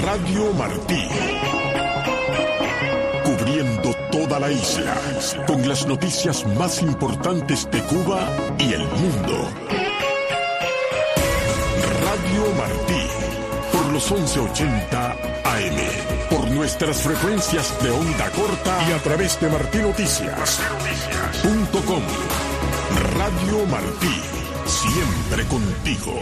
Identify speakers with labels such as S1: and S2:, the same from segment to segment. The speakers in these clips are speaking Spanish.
S1: Radio Martí. Cubriendo toda la isla, con las noticias más importantes de Cuba y el mundo. Radio Martí, por los 1180 AM, por nuestras frecuencias de onda corta y a través de martinoticias.com. Radio Martí, siempre contigo.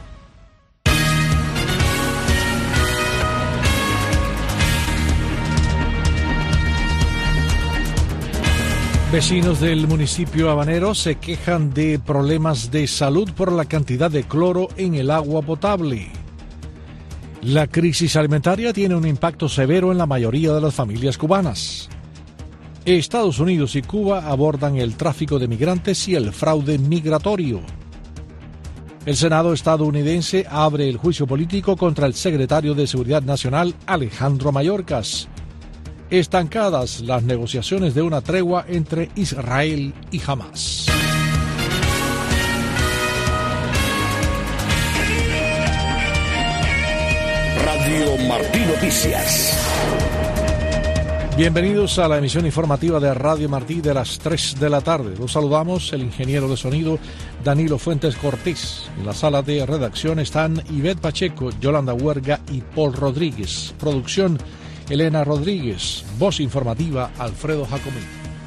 S2: Vecinos del municipio habanero se quejan de problemas de salud por la cantidad de cloro en el agua potable. La crisis alimentaria tiene un impacto severo en la mayoría de las familias cubanas. Estados Unidos y Cuba abordan el tráfico de migrantes y el fraude migratorio. El Senado estadounidense abre el juicio político contra el secretario de Seguridad Nacional, Alejandro Mayorkas. Estancadas las negociaciones de una tregua entre Israel y Hamás.
S3: Radio Martí Noticias.
S2: Bienvenidos a la emisión informativa de Radio Martí de las 3 de la tarde. Los saludamos, el ingeniero de sonido Danilo Fuentes Cortés. En la sala de redacción están Ivette Pacheco, Yolanda Huerga y Paul Rodríguez. Producción Elena Rodríguez. Voz informativa Alfredo Jacomín.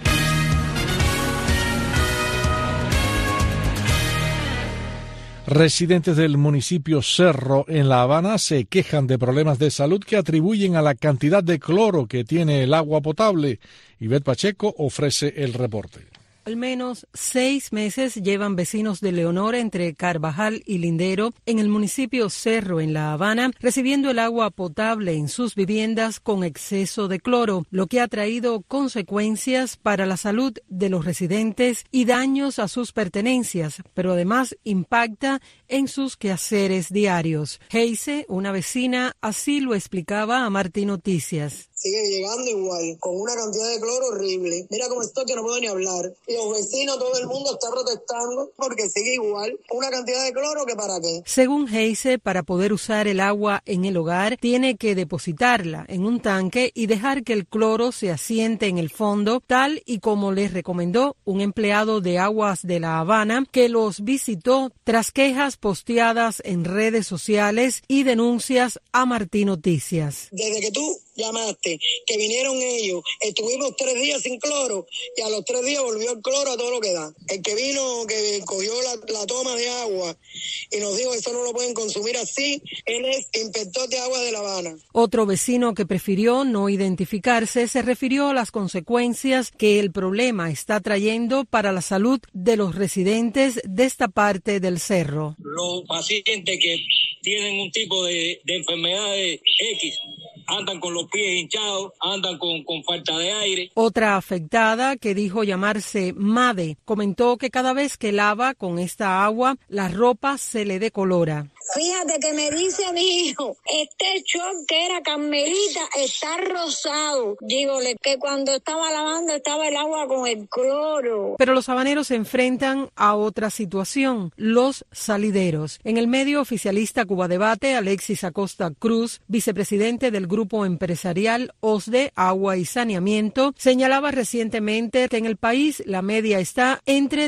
S2: Residentes del municipio Cerro en La Habana se quejan de problemas de salud que atribuyen a la cantidad de cloro que tiene el agua potable. Ivette Pacheco ofrece el reporte.
S4: Al menos 6 meses llevan vecinos de Leonor entre Carvajal y Lindero en el municipio Cerro en La Habana recibiendo el agua potable en sus viviendas con exceso de cloro, lo que ha traído consecuencias para la salud de los residentes y daños a sus pertenencias, pero además impacta en sus quehaceres diarios. Heise, una vecina, así lo explicaba a Martí Noticias.
S5: Sigue llegando igual, con una cantidad de cloro horrible. Mira cómo estoy que no puedo ni hablar. Los vecinos, todo el mundo está protestando porque sigue igual. Una cantidad de cloro que para qué.
S4: Según Heise, para poder usar el agua en el hogar, tiene que depositarla en un tanque y dejar que el cloro se asiente en el fondo, tal y como les recomendó un empleado de Aguas de La Habana que los visitó tras quejas posteadas en redes sociales y denuncias a Martí Noticias.
S5: Desde que tú llamaste, que vinieron ellos, estuvimos 3 días sin cloro y a los 3 días volvió el cloro a todo lo que da. El que vino, que cogió la toma de agua y nos dijo que eso no lo pueden consumir así, él es inspector de Aguas de La Habana.
S4: Otro vecino que prefirió no identificarse se refirió a las consecuencias que el problema está trayendo para la salud de los residentes de esta parte del cerro.
S6: Los pacientes que tienen un tipo de enfermedades X andan con los pies hinchados, andan con falta de aire.
S4: Otra afectada, que dijo llamarse Made, comentó que cada vez que lava con esta agua, la ropa se le decolora.
S7: Fíjate que me dice mi hijo, este short que era Carmelita está rosado. Dígole que cuando estaba lavando estaba el agua con el cloro.
S4: Pero los habaneros se enfrentan a otra situación, los salideros. En el medio oficialista Cuba Debate, Alexis Acosta Cruz, vicepresidente del grupo empresarial OSDE, Agua y Saneamiento, señalaba recientemente que en el país la media está entre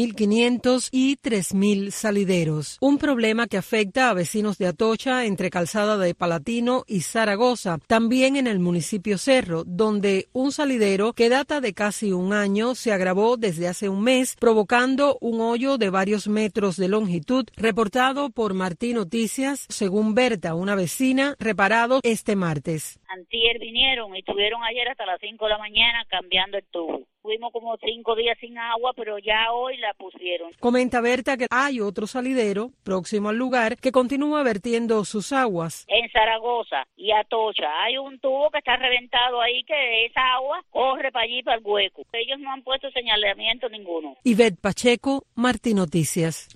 S4: 2.500 y 3.000 salideros. Un problema que afecta a vecinos de Atocha entre Calzada de Palatino y Zaragoza, también en el municipio Cerro, donde un salidero que data de casi un año se agravó desde hace un mes, provocando un hoyo de varios metros de longitud, reportado por Martí Noticias, según Berta, una vecina, reparado este martes.
S8: Antier vinieron y estuvieron ayer hasta las 5 de la mañana cambiando el tubo. Tuvimos como 5 días sin agua, pero ya hoy la pusieron.
S4: Comenta Berta que hay otro salidero próximo al lugar que continúa vertiendo sus aguas.
S8: En Zaragoza y Atocha hay un tubo que está reventado ahí, que esa agua corre para allí, para el hueco. Ellos no han puesto señalamiento ninguno.
S4: Ivette Pacheco, Martí Noticias.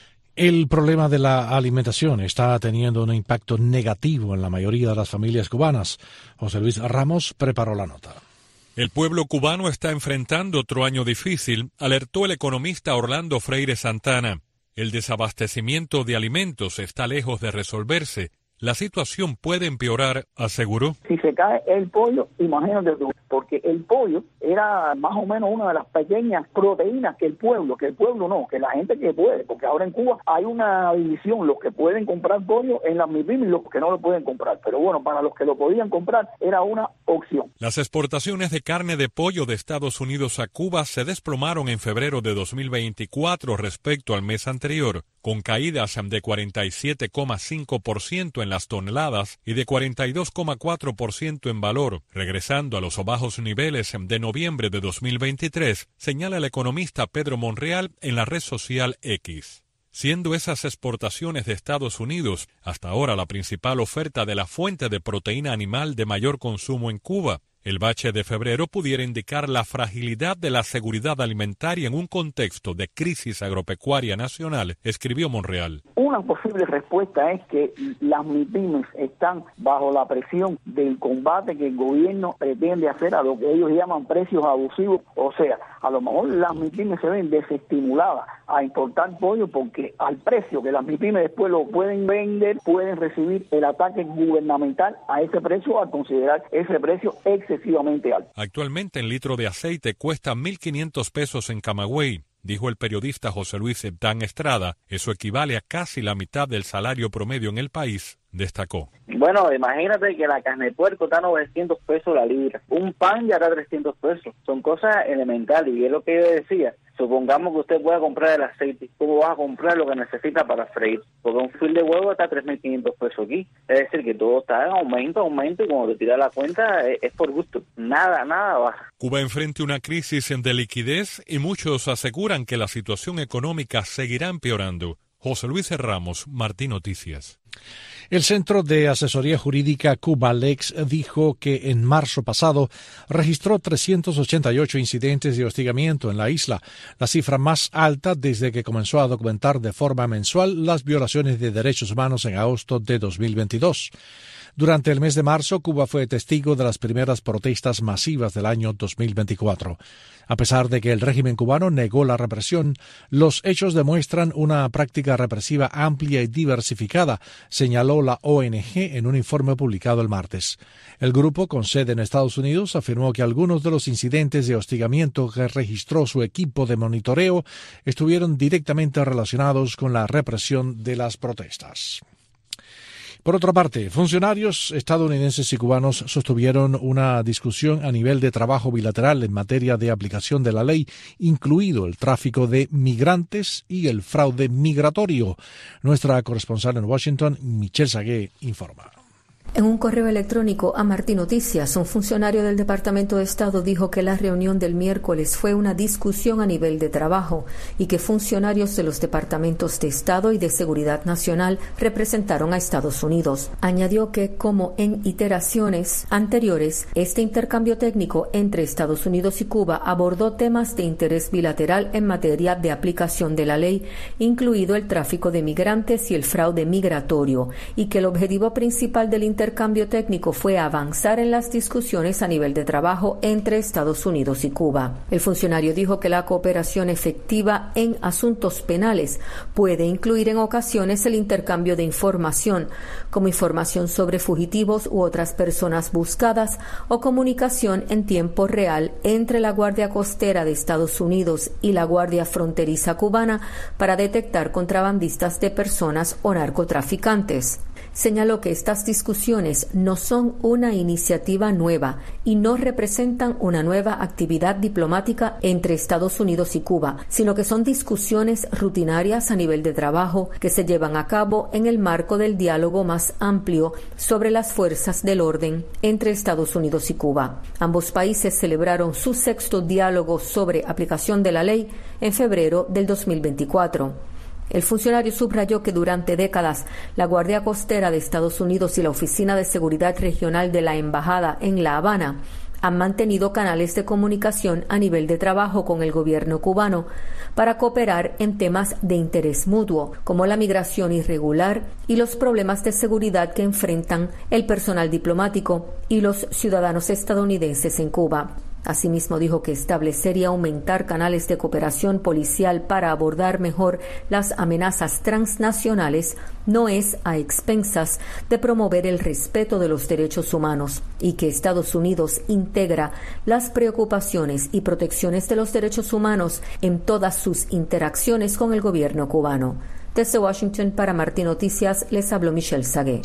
S2: El problema de la alimentación está teniendo un impacto negativo en la mayoría de las familias cubanas. José Luis Ramos preparó la nota.
S9: El pueblo cubano está enfrentando otro año difícil, alertó el economista Orlando Freire Santana. El desabastecimiento de alimentos está lejos de resolverse. la situación puede empeorar, aseguró.
S10: Si se cae el pollo, imagínate tú, porque el pollo era más o menos una de las pequeñas proteínas que el pueblo no, que la gente que puede, porque ahora en Cuba hay una división, los que pueden comprar pollo en las MIPYME y los que no lo pueden comprar, pero bueno, para los que lo podían comprar era una opción.
S9: Las exportaciones de carne de pollo de Estados Unidos a Cuba se desplomaron en febrero de 2024 respecto al mes anterior, con caídas de 47,5% en las toneladas y de 42,4% en valor, regresando a los bajos niveles de noviembre de 2023, señala el economista Pedro Monreal en la red social X. Siendo esas exportaciones de Estados Unidos hasta ahora la principal oferta de la fuente de proteína animal de mayor consumo en Cuba, el bache de febrero pudiera indicar la fragilidad de la seguridad alimentaria en un contexto de crisis agropecuaria nacional, escribió Monreal.
S10: Una posible respuesta es que las MIPYMES están bajo la presión del combate que el gobierno pretende hacer a lo que ellos llaman precios abusivos. O sea, a lo mejor las MIPYMES se ven desestimuladas a importar pollo porque al precio que las MIPYMES después lo pueden vender, pueden recibir el ataque gubernamental a ese precio al considerar ese precio excesivamente alto.
S9: Actualmente el litro de aceite cuesta 1.500 pesos en Camagüey, dijo el periodista José Luis Dan Estrada. Eso equivale a casi la mitad del salario promedio en el país, destacó.
S11: Bueno, imagínate que la carne de puerco está a 900 pesos la libra, un pan ya está a 300 pesos, son cosas elementales y es lo que yo decía. Supongamos que usted pueda comprar el aceite, ¿cómo vas a comprar lo que necesita para freír? Porque un fil de huevo está a 3.500 pesos aquí. Es decir, que todo está en aumento, y cuando te tiras la cuenta es por gusto. Nada baja.
S9: Cuba enfrenta una crisis de liquidez y muchos aseguran que la situación económica seguirá empeorando. José Luis Ramos, Martín Noticias.
S2: El Centro de Asesoría Jurídica Cubalex dijo que en marzo pasado registró 388 incidentes de hostigamiento en la isla, la cifra más alta desde que comenzó a documentar de forma mensual las violaciones de derechos humanos en agosto de 2022. Durante el mes de marzo, Cuba fue testigo de las primeras protestas masivas del año 2024. A pesar de que el régimen cubano negó la represión, los hechos demuestran una práctica represiva amplia y diversificada, señaló la ONG en un informe publicado el martes. El grupo, con sede en Estados Unidos, afirmó que algunos de los incidentes de hostigamiento que registró su equipo de monitoreo estuvieron directamente relacionados con la represión de las protestas. Por otra parte, funcionarios estadounidenses y cubanos sostuvieron una discusión a nivel de trabajo bilateral en materia de aplicación de la ley, incluido el tráfico de migrantes y el fraude migratorio. Nuestra corresponsal en Washington, Michelle Sagué, informa.
S12: En un correo electrónico a Martín Noticias, un funcionario del Departamento de Estado dijo que la reunión del miércoles fue una discusión a nivel de trabajo y que funcionarios de los departamentos de Estado y de Seguridad Nacional representaron a Estados Unidos. Añadió que, como en iteraciones anteriores, este intercambio técnico entre Estados Unidos y Cuba abordó temas de interés bilateral en materia de aplicación de la ley, incluido el tráfico de migrantes y el fraude migratorio, y que el objetivo principal del intercambio técnico fue avanzar en las discusiones a nivel de trabajo entre Estados Unidos y Cuba. El funcionario dijo que la cooperación efectiva en asuntos penales puede incluir en ocasiones el intercambio de información, como información sobre fugitivos u otras personas buscadas o comunicación en tiempo real entre la Guardia Costera de Estados Unidos y la Guardia Fronteriza cubana para detectar contrabandistas de personas o narcotraficantes. Señaló que estas discusiones no son una iniciativa nueva y no representan una nueva actividad diplomática entre Estados Unidos y Cuba, sino que son discusiones rutinarias a nivel de trabajo que se llevan a cabo en el marco del diálogo más amplio sobre las fuerzas del orden entre Estados Unidos y Cuba. Ambos países celebraron su sexto diálogo sobre aplicación de la ley en febrero del 2024. El funcionario subrayó que durante décadas la Guardia Costera de Estados Unidos y la Oficina de Seguridad Regional de la Embajada en La Habana han mantenido canales de comunicación a nivel de trabajo con el gobierno cubano para cooperar en temas de interés mutuo, como la migración irregular y los problemas de seguridad que enfrentan el personal diplomático y los ciudadanos estadounidenses en Cuba. Asimismo, dijo que establecer y aumentar canales de cooperación policial para abordar mejor las amenazas transnacionales no es a expensas de promover el respeto de los derechos humanos y que Estados Unidos integra las preocupaciones y protecciones de los derechos humanos en todas sus interacciones con el gobierno cubano. Desde Washington para Martín Noticias les habló Michelle Sagué.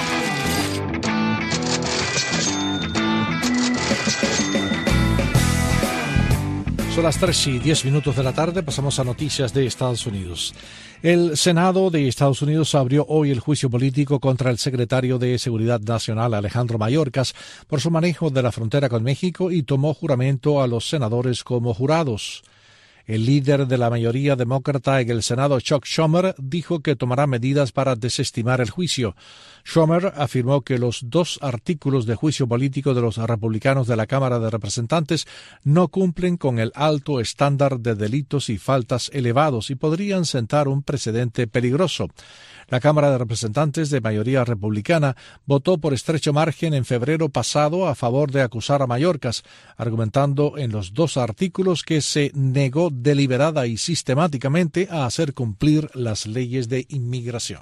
S2: Son las 3:10 de la tarde, pasamos a noticias de Estados Unidos. El Senado de Estados Unidos abrió hoy el juicio político contra el secretario de Seguridad Nacional, Alejandro Mayorkas, por su manejo de la frontera con México y tomó juramento a los senadores como jurados. El líder de la mayoría demócrata en el Senado, Chuck Schumer, dijo que tomará medidas para desestimar el juicio. Schumer afirmó que los 2 artículos de juicio político de los republicanos de la Cámara de Representantes no cumplen con el alto estándar de delitos y faltas elevados y podrían sentar un precedente peligroso. La Cámara de Representantes de mayoría republicana votó por estrecho margen en febrero pasado a favor de acusar a Mayorkas, argumentando en los 2 artículos que se negó deliberada y sistemáticamente a hacer cumplir las leyes de inmigración.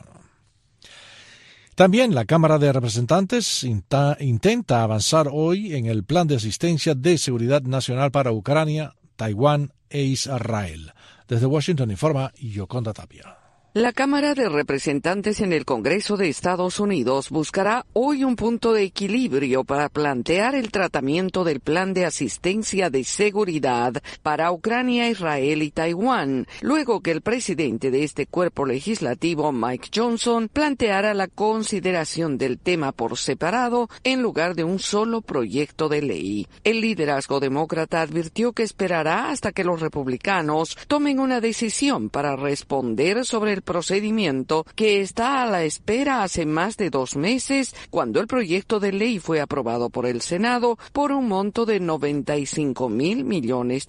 S2: También la Cámara de Representantes intenta avanzar hoy en el plan de asistencia de seguridad nacional para Ucrania, Taiwán e Israel. Desde Washington informa Yoconda Tapia.
S13: La Cámara de Representantes en el Congreso de Estados Unidos buscará hoy un punto de equilibrio para plantear el tratamiento del plan de asistencia de seguridad para Ucrania, Israel y Taiwán, luego que el presidente de este cuerpo legislativo, Mike Johnson, planteara la consideración del tema por separado en lugar de un solo proyecto de ley. El liderazgo demócrata advirtió que esperará hasta que los republicanos tomen una decisión para responder sobre el procedimiento que está a la espera hace más de 2 meses, cuando el proyecto de ley fue aprobado por el Senado por un monto de $95,000 millones.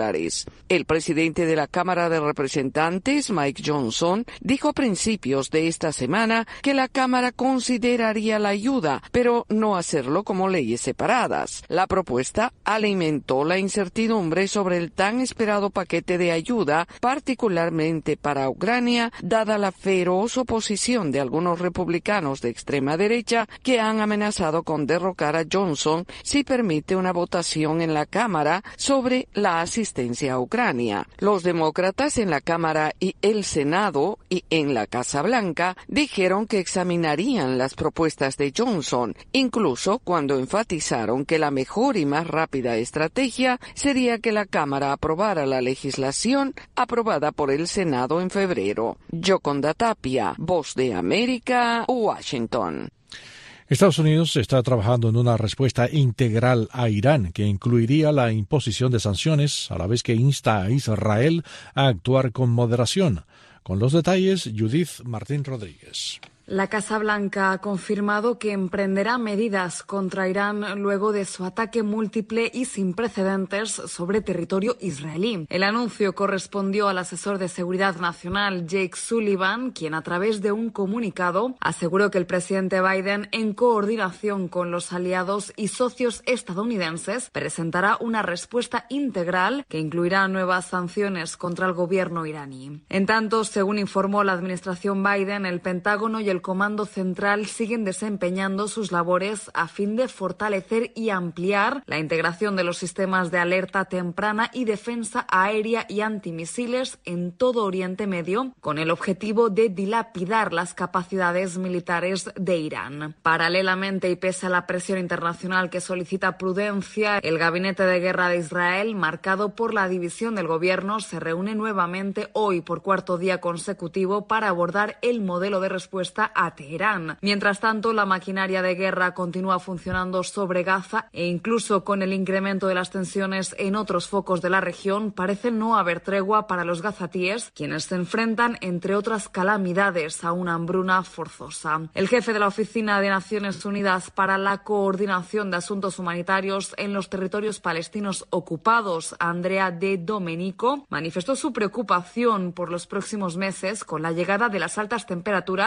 S13: El presidente de la Cámara de Representantes, Mike Johnson, dijo a principios de esta semana que la Cámara consideraría la ayuda, pero no hacerlo como leyes separadas. La propuesta alimentó la incertidumbre sobre el tan esperado paquete de ayuda, particularmente para Ucrania, dada la feroz oposición de algunos republicanos de extrema derecha que han amenazado con derrocar a Johnson si permite una votación en la Cámara sobre la asistencia a Ucrania. Los demócratas en la Cámara y el Senado y en la Casa Blanca dijeron que examinarían las propuestas de Johnson, incluso cuando enfatizaron que la mejor y más rápida estrategia sería que la Cámara aprobara la legislación aprobada por el Senado en febrero. Yoconda Tapia, Voz de América, Washington.
S2: Estados Unidos está trabajando en una respuesta integral a Irán que incluiría la imposición de sanciones, a la vez que insta a Israel a actuar con moderación. Con los detalles, Judith Martín Rodríguez.
S14: La Casa Blanca ha confirmado que emprenderá medidas contra Irán luego de su ataque múltiple y sin precedentes sobre territorio israelí. El anuncio correspondió al asesor de Seguridad Nacional Jake Sullivan, quien a través de un comunicado aseguró que el presidente Biden, en coordinación con los aliados y socios estadounidenses, presentará una respuesta integral que incluirá nuevas sanciones contra el gobierno iraní. En tanto, según informó la administración Biden, el Pentágono y el Comando Central siguen desempeñando sus labores a fin de fortalecer y ampliar la integración de los sistemas de alerta temprana y defensa aérea y antimisiles en todo Oriente Medio, con el objetivo de dilapidar las capacidades militares de Irán. Paralelamente, y pese a la presión internacional que solicita prudencia, el Gabinete de Guerra de Israel, marcado por la división del gobierno, se reúne nuevamente hoy por 4º día consecutivo para abordar el modelo de respuesta a Teherán. Mientras tanto, la maquinaria de guerra continúa funcionando sobre Gaza e incluso con el incremento de las tensiones en otros focos de la región, parece no haber tregua para los gazatíes, quienes se enfrentan, entre otras calamidades, a una hambruna forzosa. El jefe de la Oficina de Naciones Unidas para la Coordinación de Asuntos Humanitarios en los territorios palestinos ocupados, Andrea De Domenico, manifestó su preocupación por los próximos meses con la llegada de las altas temperaturas a medida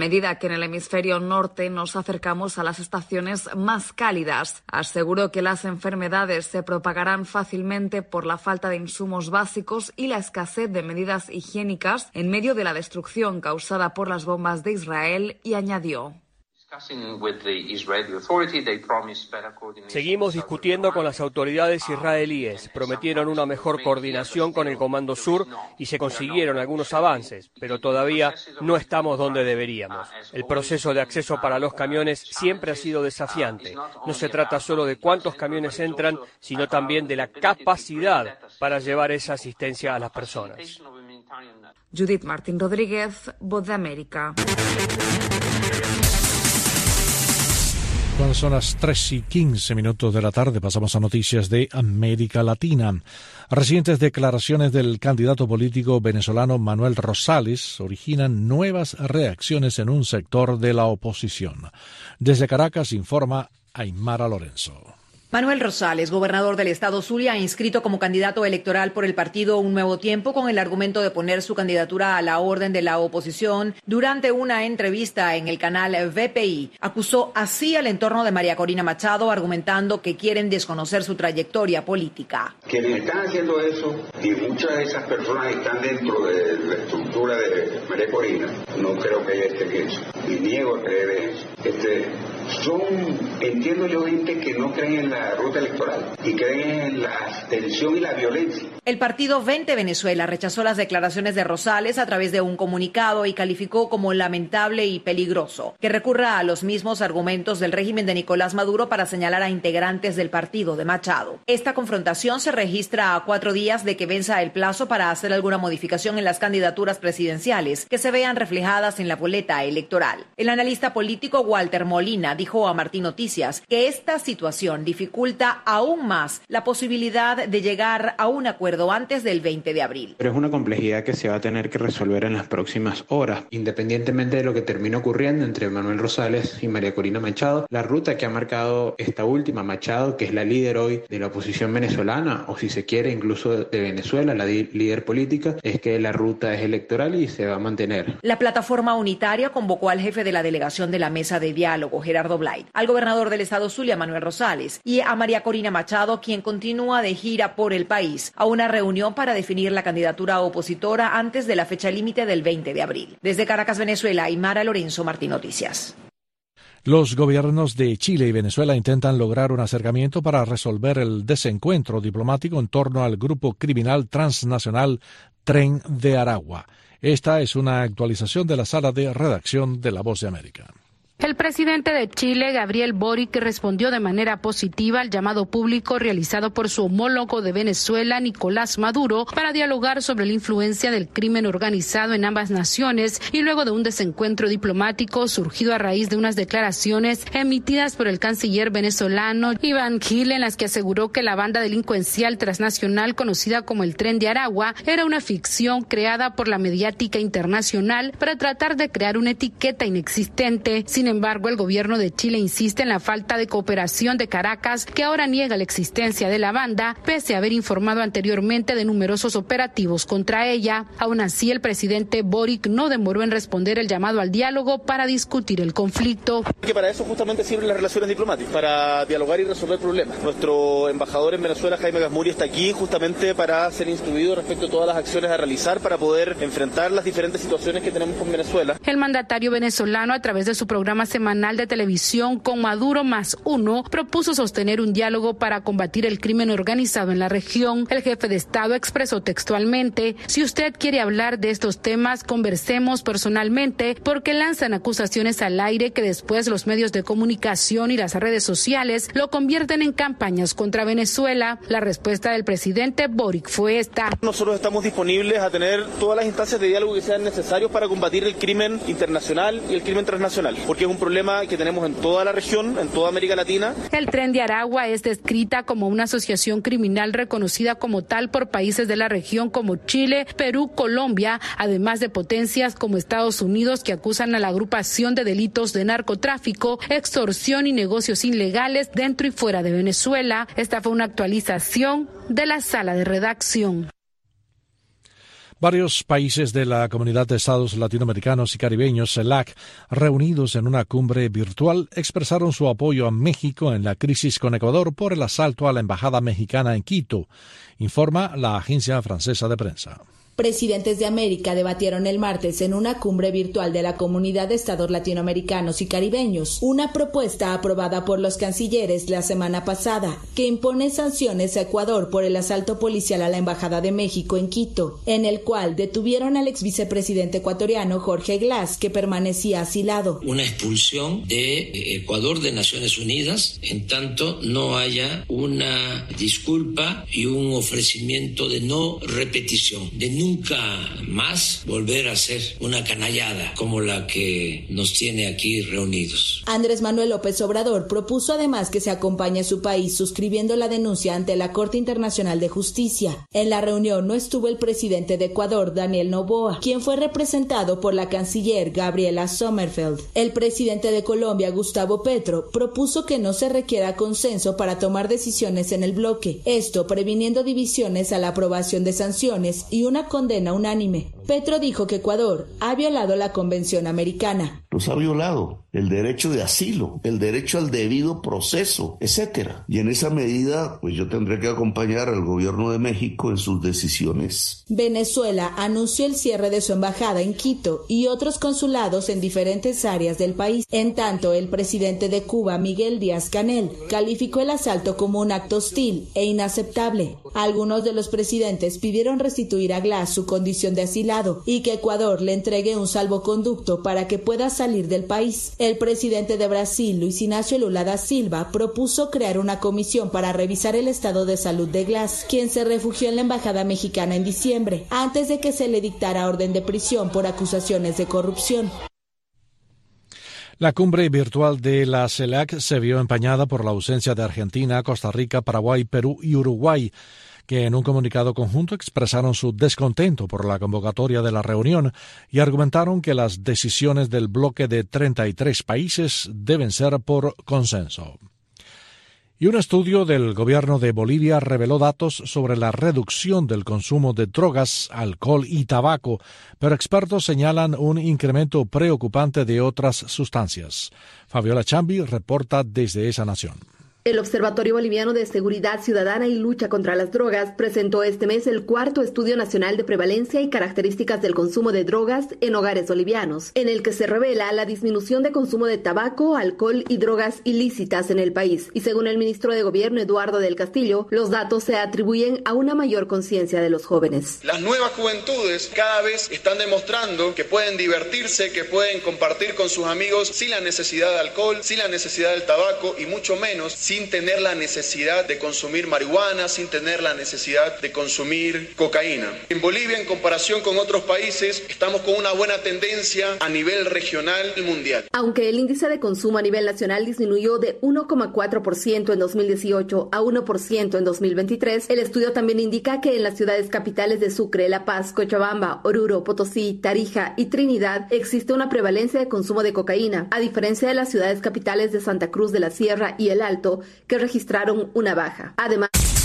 S14: medida que en el hemisferio norte nos acercamos a las estaciones más cálidas. Aseguró que las enfermedades se propagarán fácilmente por la falta de insumos básicos y la escasez de medidas higiénicas en medio de la destrucción causada por las bombas de Israel, y añadió:
S15: Seguimos discutiendo con las autoridades israelíes. Prometieron una mejor coordinación con el Comando Sur y se consiguieron algunos avances, pero todavía no estamos donde deberíamos. El proceso de acceso para los camiones siempre ha sido desafiante. No se trata solo de cuántos camiones entran, sino también de la capacidad para llevar esa asistencia a las personas.
S14: Judith Martín Rodríguez, Voz de América.
S2: Cuando son las 3:15 de la tarde, pasamos a noticias de América Latina. Recientes declaraciones del candidato político venezolano Manuel Rosales originan nuevas reacciones en un sector de la oposición. Desde Caracas informa Aymara Lorenzo.
S16: Manuel Rosales, gobernador del estado Zulia, inscrito como candidato electoral por el partido Un Nuevo Tiempo con el argumento de poner su candidatura a la orden de la oposición, durante una entrevista en el canal VPI, acusó así al entorno de María Corina Machado, argumentando que quieren desconocer su trayectoria política.
S17: Quienes están haciendo eso, y muchas de esas personas están dentro de la estructura de María Corina, no creo que ella esté en eso, y niego a creer en eso. Entiendo yo, gente que no creen en la ruta electoral y creen en la abstención y la violencia.
S16: El partido Vente Venezuela rechazó las declaraciones de Rosales a través de un comunicado y calificó como lamentable y peligroso que recurra a los mismos argumentos del régimen de Nicolás Maduro para señalar a integrantes del partido de Machado. Esta confrontación se registra a 4 días de que venza el plazo para hacer alguna modificación en las candidaturas presidenciales que se vean reflejadas en la boleta electoral. El analista político Walter Molina dijo a Martín Noticias que esta situación dificulta aún más la posibilidad de llegar a un acuerdo antes del 20 de abril.
S18: Pero es una complejidad que se va a tener que resolver en las próximas horas. Independientemente de lo que termine ocurriendo entre Manuel Rosales y María Corina Machado, la ruta que ha marcado esta última Machado, que es la líder hoy de la oposición venezolana, o si se quiere incluso de Venezuela, la líder política, es que la ruta es electoral y se va a mantener.
S16: La plataforma unitaria convocó al jefe de la delegación de la mesa de diálogo, Gerardo Blay, al gobernador del estado Zulia, Manuel Rosales, y a María Corina Machado, quien continúa de gira por el país, a una reunión para definir la candidatura opositora antes de la fecha límite del 20 de abril. Desde Caracas, Venezuela, Aymara Lorenzo, Martín Noticias.
S2: Los gobiernos de Chile y Venezuela intentan lograr un acercamiento para resolver el desencuentro diplomático en torno al grupo criminal transnacional Tren de Aragua. Esta es una actualización de la sala de redacción de La Voz de América.
S19: El presidente de Chile, Gabriel Boric, respondió de manera positiva al llamado público realizado por su homólogo de Venezuela, Nicolás Maduro, para dialogar sobre la influencia del crimen organizado en ambas naciones y luego de un desencuentro diplomático surgido a raíz de unas declaraciones emitidas por el canciller venezolano Iván Gil, en las que aseguró que la banda delincuencial transnacional conocida como el Tren de Aragua era una ficción creada por la mediática internacional para tratar de crear una etiqueta inexistente. Sin embargo, el gobierno de Chile insiste en la falta de cooperación de Caracas, que ahora niega la existencia de la banda, pese a haber informado anteriormente de numerosos operativos contra ella. Aún así, el presidente Boric no demoró en responder el llamado al diálogo para discutir el conflicto.
S20: Que para eso justamente sirven las relaciones diplomáticas, para dialogar y resolver problemas. Nuestro embajador en Venezuela, Jaime Gasmuri, está aquí justamente para ser instruido respecto a todas las acciones a realizar para poder enfrentar las diferentes situaciones que tenemos con Venezuela.
S19: El mandatario venezolano, a través de su programa semanal de televisión Con Maduro +1, propuso sostener un diálogo para combatir el crimen organizado en la región. El jefe de Estado expresó textualmente: si usted quiere hablar de estos temas, conversemos personalmente, porque lanzan acusaciones al aire que después los medios de comunicación y las redes sociales lo convierten en campañas contra Venezuela. La respuesta del presidente Boric fue esta:
S20: nosotros estamos disponibles a tener todas las instancias de diálogo que sean necesarios para combatir el crimen internacional y el crimen transnacional, porque es un problema que tenemos en toda la región, en toda América Latina.
S19: El Tren de Aragua es descrita como una asociación criminal reconocida como tal por países de la región como Chile, Perú, Colombia, además de potencias como Estados Unidos, que acusan a la agrupación de delitos de narcotráfico, extorsión y negocios ilegales dentro y fuera de Venezuela. Esta fue una actualización de la sala de redacción.
S2: Varios países de la Comunidad de Estados Latinoamericanos y Caribeños, CELAC, reunidos en una cumbre virtual, expresaron su apoyo a México en la crisis con Ecuador por el asalto a la embajada mexicana en Quito, informa la agencia francesa de prensa.
S21: Presidentes de América debatieron el martes en una cumbre virtual de la Comunidad de Estados Latinoamericanos y Caribeños una propuesta aprobada por los cancilleres la semana pasada que impone sanciones a Ecuador por el asalto policial a la Embajada de México en Quito, en el cual detuvieron al ex vicepresidente ecuatoriano Jorge Glass, que permanecía asilado.
S22: Una expulsión de Ecuador de Naciones Unidas en tanto no haya una disculpa y un ofrecimiento de no repetición, de nunca más volver a hacer una canallada como la que nos tiene aquí reunidos.
S21: Andrés Manuel López Obrador propuso además que se acompañe a su país suscribiendo la denuncia ante la Corte Internacional de Justicia. En la reunión no estuvo el presidente de Ecuador, Daniel Noboa, quien fue representado por la canciller Gabriela Sommerfeld. El presidente de Colombia, Gustavo Petro, propuso que no se requiera consenso para tomar decisiones en el bloque, esto previniendo divisiones a la aprobación de sanciones y una condena unánime. Petro dijo que Ecuador ha violado la Convención Americana.
S23: Nos ha violado el derecho de asilo, el derecho al debido proceso, etcétera. Y en esa medida, pues yo tendré que acompañar al gobierno de México en sus decisiones.
S21: Venezuela anunció el cierre de su embajada en Quito y otros consulados en diferentes áreas del país. En tanto, el presidente de Cuba, Miguel Díaz-Canel, calificó el asalto como un acto hostil e inaceptable. Algunos de los presidentes pidieron restituir a Glass su condición de asilado y que Ecuador le entregue un salvoconducto para que pueda salir del país. El presidente de Brasil, Luis Ignacio Lula da Silva, propuso crear una comisión para revisar el estado de salud de Glass, quien se refugió en la embajada mexicana en diciembre, antes de que se le dictara orden de prisión por acusaciones de corrupción.
S2: La cumbre virtual de la CELAC se vio empañada por la ausencia de Argentina, Costa Rica, Paraguay, Perú y Uruguay, que en un comunicado conjunto expresaron su descontento por la convocatoria de la reunión y argumentaron que las decisiones del bloque de 33 países deben ser por consenso. Y un estudio del gobierno de Bolivia reveló datos sobre la reducción del consumo de drogas, alcohol y tabaco, pero expertos señalan un incremento preocupante de otras sustancias. Fabiola Chambi reporta desde esa nación.
S24: El Observatorio Boliviano de Seguridad Ciudadana y Lucha contra las Drogas presentó este mes el cuarto Estudio Nacional de Prevalencia y Características del Consumo de Drogas en Hogares Bolivianos, en el que se revela la disminución de consumo de tabaco, alcohol y drogas ilícitas en el país. Y según el ministro de Gobierno, Eduardo del Castillo, los datos se atribuyen a una mayor conciencia de los jóvenes.
S25: Las nuevas juventudes cada vez están demostrando que pueden divertirse, que pueden compartir con sus amigos sin la necesidad de alcohol, sin la necesidad del tabaco y mucho menos sin tener la necesidad de consumir marihuana, sin tener la necesidad de consumir cocaína. En Bolivia, en comparación con otros países, estamos con una buena tendencia a nivel regional y mundial.
S24: Aunque el índice de consumo a nivel nacional disminuyó de 1,4% en 2018 a 1% en 2023, el estudio también indica que en las ciudades capitales de Sucre, La Paz, Cochabamba, Oruro, Potosí, Tarija y Trinidad existe una prevalencia de consumo de cocaína, a diferencia de las ciudades capitales de Santa Cruz de la Sierra y El Alto, que registraron una baja. Además,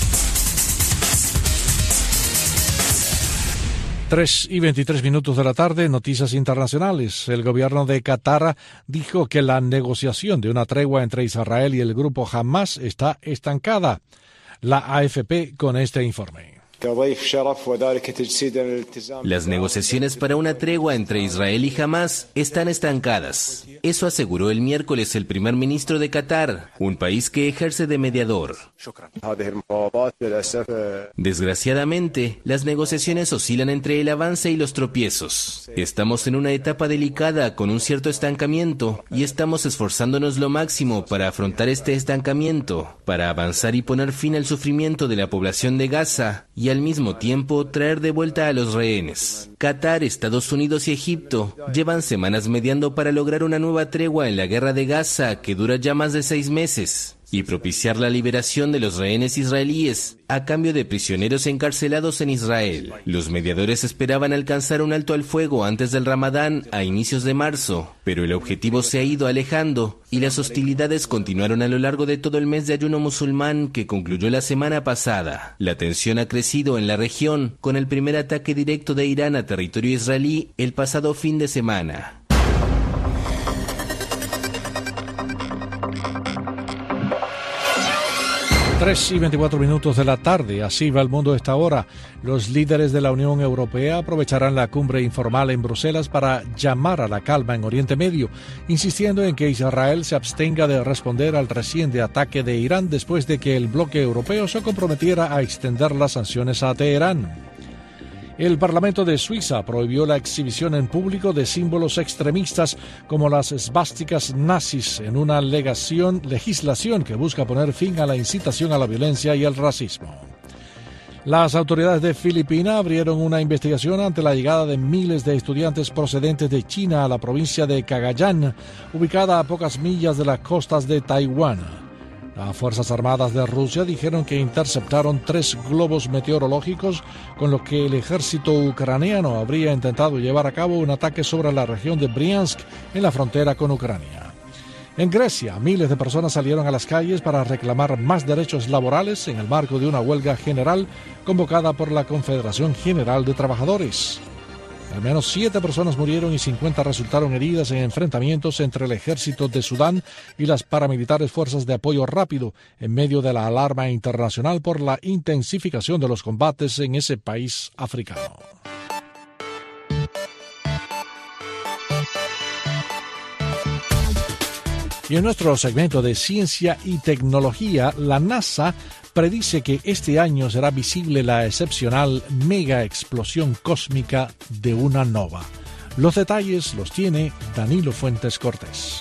S2: 3:23 de la tarde, noticias internacionales. El gobierno de Qatar dijo que la negociación de una tregua entre Israel y el grupo Hamas está estancada. La AFP con este informe.
S26: Las negociaciones para una tregua entre Israel y Hamás están estancadas. Eso aseguró el miércoles el primer ministro de Qatar, un país que ejerce de mediador. Desgraciadamente, las negociaciones oscilan entre el avance y los tropiezos. Estamos en una etapa delicada con un cierto estancamiento y estamos esforzándonos lo máximo para afrontar este estancamiento, para avanzar y poner fin al sufrimiento de la población de Gaza y al mismo tiempo traer de vuelta a los rehenes. Qatar, Estados Unidos y Egipto llevan semanas mediando para lograr una nueva tregua en la guerra de Gaza que dura ya más de 6 meses. y propiciar la liberación de los rehenes israelíes a cambio de prisioneros encarcelados en Israel. Los mediadores esperaban alcanzar un alto al fuego antes del Ramadán a inicios de marzo, pero el objetivo se ha ido alejando y las hostilidades continuaron a lo largo de todo el mes de ayuno musulmán que concluyó la semana pasada. La tensión ha crecido en la región con el primer ataque directo de Irán a territorio israelí el pasado fin de semana.
S2: Tres y 24 minutos de la tarde, así va el mundo a esta hora. Los líderes de la Unión Europea aprovecharán la cumbre informal en Bruselas para llamar a la calma en Oriente Medio, insistiendo en que Israel se abstenga de responder al reciente ataque de Irán después de que el bloque europeo se comprometiera a extender las sanciones a Teherán. El Parlamento de Suiza prohibió la exhibición en público de símbolos extremistas como las esvásticas nazis en una legislación que busca poner fin a la incitación a la violencia y el racismo. Las autoridades de Filipinas abrieron una investigación ante la llegada de miles de estudiantes procedentes de China a la provincia de Cagayan, ubicada a pocas millas de las costas de Taiwán. Las Fuerzas Armadas de Rusia dijeron que interceptaron 3 globos meteorológicos con los que el ejército ucraniano habría intentado llevar a cabo un ataque sobre la región de Briansk en la frontera con Ucrania. En Grecia, miles de personas salieron a las calles para reclamar más derechos laborales en el marco de una huelga general convocada por la Confederación General de Trabajadores. Al menos 7 personas murieron y 50 resultaron heridas en enfrentamientos entre el ejército de Sudán y las paramilitares fuerzas de apoyo rápido en medio de la alarma internacional por la intensificación de los combates en ese país africano. Y en nuestro segmento de ciencia y tecnología, la NASA predice que este año será visible la excepcional mega explosión cósmica de una nova. Los detalles los tiene Danilo Fuentes Cortés.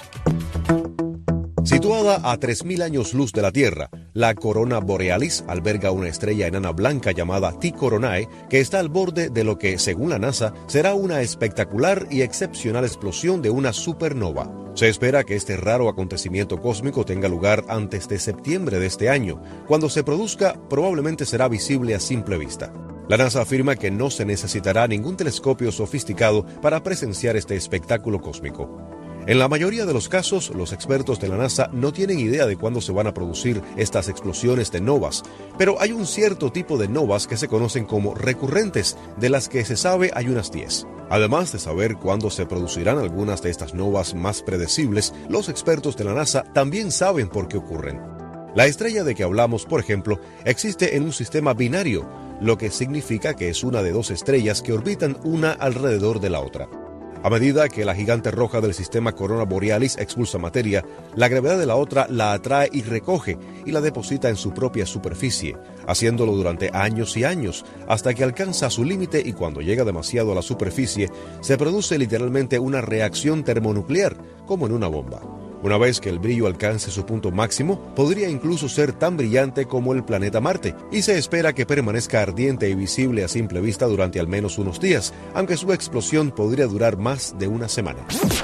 S1: Situada a 3.000 años luz de la Tierra, la corona borealis alberga una estrella enana blanca llamada T Coronae que está al borde de lo que, según la NASA, será una espectacular y excepcional explosión de una supernova. Se espera que este raro acontecimiento cósmico tenga lugar antes de septiembre de este año. Cuando se produzca, probablemente será visible a simple vista. La NASA afirma que no se necesitará ningún telescopio sofisticado para presenciar este espectáculo cósmico. En la mayoría de los casos, los expertos de la NASA no tienen idea de cuándo se van a producir estas explosiones de novas, pero hay un cierto tipo de novas que se conocen como recurrentes, de las que se sabe hay unas 10. Además de saber cuándo se producirán algunas de estas novas más predecibles, los expertos de la NASA también saben por qué ocurren. La estrella de que hablamos, por ejemplo, existe en un sistema binario, lo que significa que es una de 2 estrellas que orbitan una alrededor de la otra. A medida que la gigante roja del sistema Corona Borealis expulsa materia, la gravedad de la otra la atrae y recoge y la deposita en su propia superficie, haciéndolo durante años y años, hasta que alcanza su límite y cuando llega demasiado a la superficie, se produce literalmente una reacción termonuclear, como en una bomba. Una vez que el brillo alcance su punto máximo, podría incluso ser tan brillante como el planeta Marte, y se espera que permanezca ardiente y visible a simple vista durante al menos unos días, aunque su explosión podría durar más de una semana.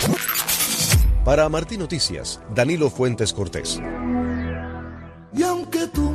S1: Para Martín Noticias, Danilo Fuentes Cortés.
S3: Y aunque tú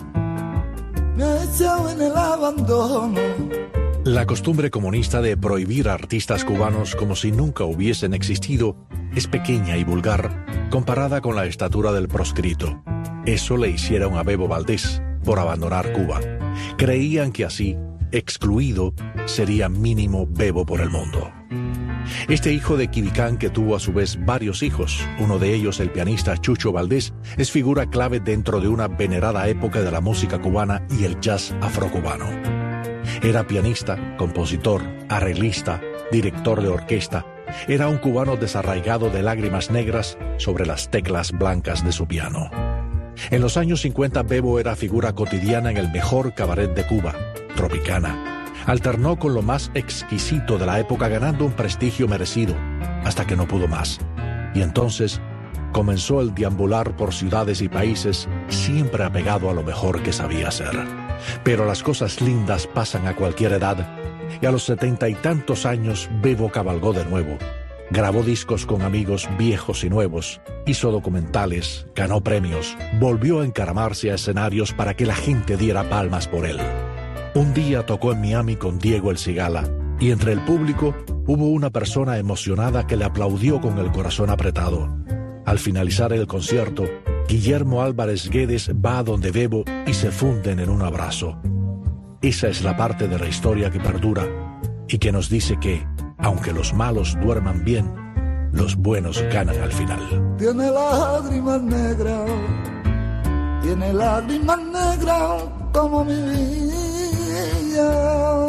S3: me has echado en el abandono.
S2: La costumbre comunista de prohibir a artistas cubanos como si nunca hubiesen existido es pequeña y vulgar comparada con la estatura del proscrito. Eso le hicieron a Bebo Valdés por abandonar Cuba. Creían que así, excluido, sería mínimo Bebo por el mundo. Este hijo de Quibicán, que tuvo a su vez varios hijos, uno de ellos el pianista Chucho Valdés, es figura clave dentro de una venerada época de la música cubana y el jazz afrocubano. Era pianista, compositor, arreglista, director de orquesta. Era un cubano desarraigado de lágrimas negras sobre las teclas blancas de su piano. En los años 50, Bebo era figura cotidiana en el mejor cabaret de Cuba, Tropicana. Alternó con lo más exquisito de la época, ganando un prestigio merecido, hasta que no pudo más. Y entonces comenzó el deambular por ciudades y países, siempre apegado a lo mejor que sabía hacer. Pero las cosas lindas pasan a cualquier edad, y a los 70 y tantos años Bebo cabalgó de nuevo, Grabó discos con amigos viejos y nuevos, hizo documentales, ganó premios, volvió a encaramarse a escenarios para que la gente diera palmas por él. Un día tocó en Miami con Diego El Cigala, y entre el público hubo una persona emocionada que le aplaudió con el corazón apretado. Al finalizar el concierto, Guillermo Álvarez Guedes va a donde Bebo y se funden en un abrazo. Esa es la parte de la historia que perdura y que nos dice que, aunque los malos duerman bien, los buenos ganan al final.
S3: Tiene lágrimas negras como mi vida.